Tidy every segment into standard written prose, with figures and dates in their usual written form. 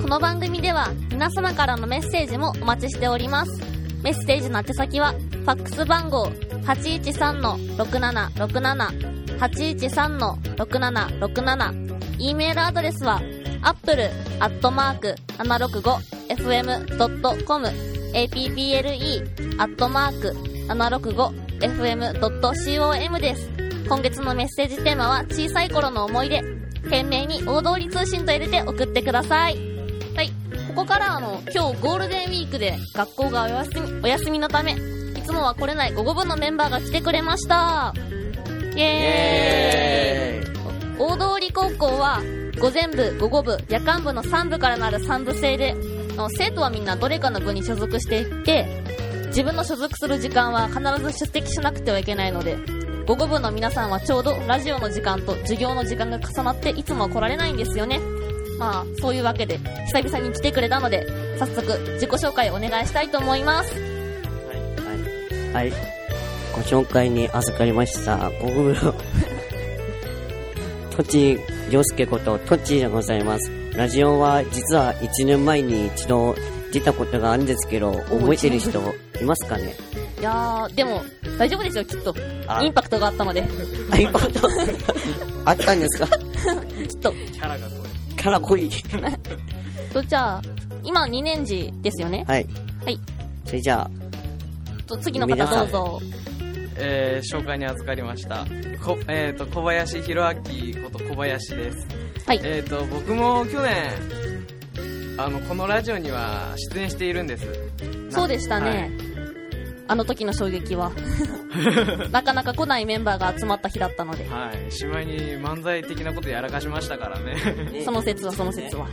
の番組では皆様からのメッセージもお待ちしております。メッセージの宛先はファックス番号 813-6767 813-6767 E メールアドレスは apple@765fm.com apple@765fm.com です。今月のメッセージテーマは小さい頃の思い出。懸命に大通り通信と入れて送ってください。はい。ここから今日ゴールデンウィークで学校がお休みのため、いつもは来れない午後部のメンバーが来てくれました。イエーイ。大通高校は午前部、午後部、夜間部の3部からなる3部制で、生徒はみんなどれかの部に所属していって、自分の所属する時間は必ず出席しなくてはいけないので、午後部の皆さんはちょうどラジオの時間と授業の時間が重なっていつもは来られないんですよね。まあそういうわけで久々に来てくれたので、早速自己紹介をお願いしたいと思います。 はい、ご紹介に預かりました午後部のとち陽介こととちでございます。ラジオは実は1年前に一度出たことがあるんですけど、覚えてる人いますかね？ いやー、でも大丈夫ですよ、きっと。インパクトがあったので。 インパクトあったんですか？きっとキャラ濃いと、じゃあ今2年次ですよね。 はいはい。 それじゃあ次の方どうぞ。 紹介に預かりました。小林弘明こと小林です。 はい。 僕も去年このラジオには出演しているんです。 そうでしたね。はい、あの時の衝撃はなかなか来ないメンバーが集まった日だったので、 はい、しまいに漫才的なことやらかしましたからねその説は、はい、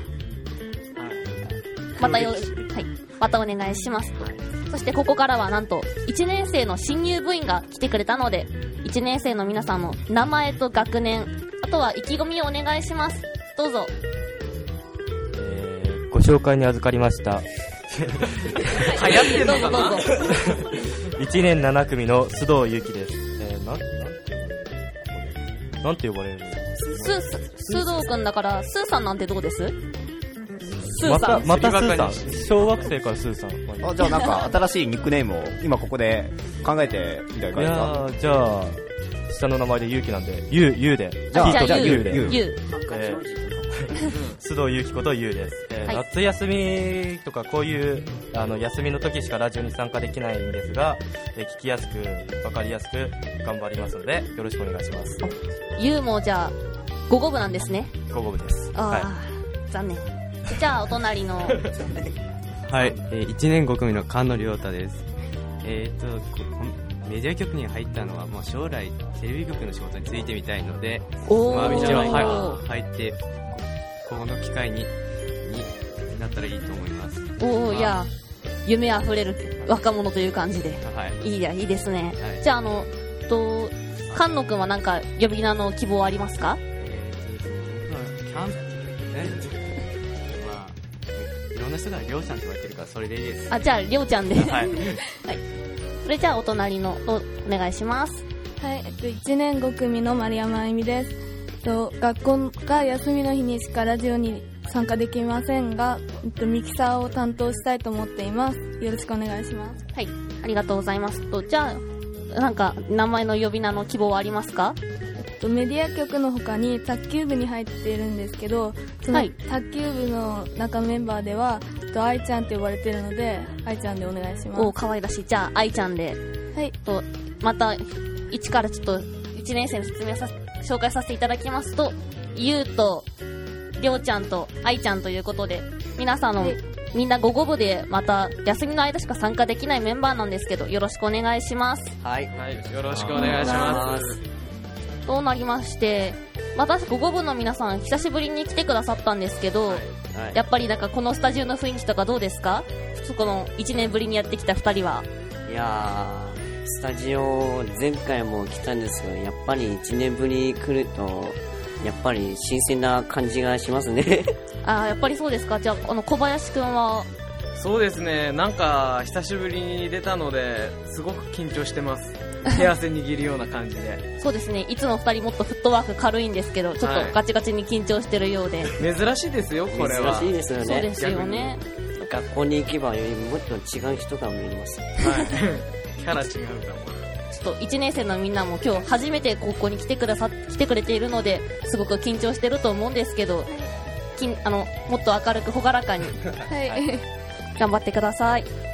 またお願いします。はい、そしてここからはなんと1年生の新入部員が来てくれたので、1年生の皆さんの名前と学年、あとは意気込みをお願いします。どうぞ。 ご紹介に預かりました流行ってんのかなどうぞ 1年7組の須藤祐樹です。なんて呼ばれるの？ 須藤くんだからスーさんなんてどうです？スーさんまたスーさん、小学生からスーさん。 じゃあなんか新しいニックネームを今ここで考えてみたいかですか？ じゃあ下の名前で祐樹なんでゆうで、 じゃあゆうで須藤祐樹ことゆうです。はい、夏休みとかこういう休みの時しかラジオに参加できないんですが、聞きやすく分かりやすく頑張りますのでよろしくお願いします。 ゆうもじゃあ午後部なんですね。 午後部です。 はい、残念。じゃあお隣のはい、1年5組の菅野亮太です。メディア局に入ったのはもう将来テレビ局の仕事に就いてみたいので、一応入ってこの機会になったらいいと思います。 いや夢あふれる若者という感じで、 はい、 いいですね。 はい、 じゃあ菅野くんはなんか呼び名の希望ありますか？ キャンプね、いろんな人がりょうちゃんって言われてるからそれでいいです。 じゃありょうちゃんではい、 はい、それじゃあお隣のお願いします。 はい、1年5組の丸山あゆみです。学校が休みの日にしかラジオに参加できませんが、ミキサーを担当したいと思っています。よろしくお願いします。 はい、ありがとうございます。じゃあなんか名前の呼び名の希望はありますか？ メディア局の他に卓球部に入っているんですけど、その卓球部の中メンバーでは愛ちゃんって呼ばれているので、愛ちゃんでお願いします。 可愛らしい。じゃあ愛ちゃんで。 はい。 また一からちょっと1年生の説明紹介させていただきますと、ゆうとりょうちゃんと愛ちゃんということで、皆さんの、みんな午後部でまた休みの間しか参加できないメンバーなんですけど、よろしくお願いします。 はい、よろしくお願いします。 となりまして、私午後部の皆さん久しぶりに来てくださったんですけど、やっぱりなんかこのスタジオの雰囲気とかどうですか？この1年ぶりにやってきた2人は。 いやー、スタジオ前回も来たんですけど、やっぱり1年ぶり来るとやっぱり新鮮な感じがしますねやっぱりそうですか。じゃあ小林くんはそうですね、なんか久しぶりに出たのですごく緊張してます。手汗握るような感じで。 そうですね、いつも2人もっとフットワーク軽いんですけど、ちょっとガチガチに緊張してるようで、 珍しいですよ、これは。 珍しいですよね。 そうですよね。 学校に行けばよりもっと違う人が見えます。 はい。キャラ違うかも。 ちょっと1年生のみんなも今日初めてここに来てくれているので、すごく緊張してると思うんですけど、もっと明るく朗らかにはい。 頑張ってください。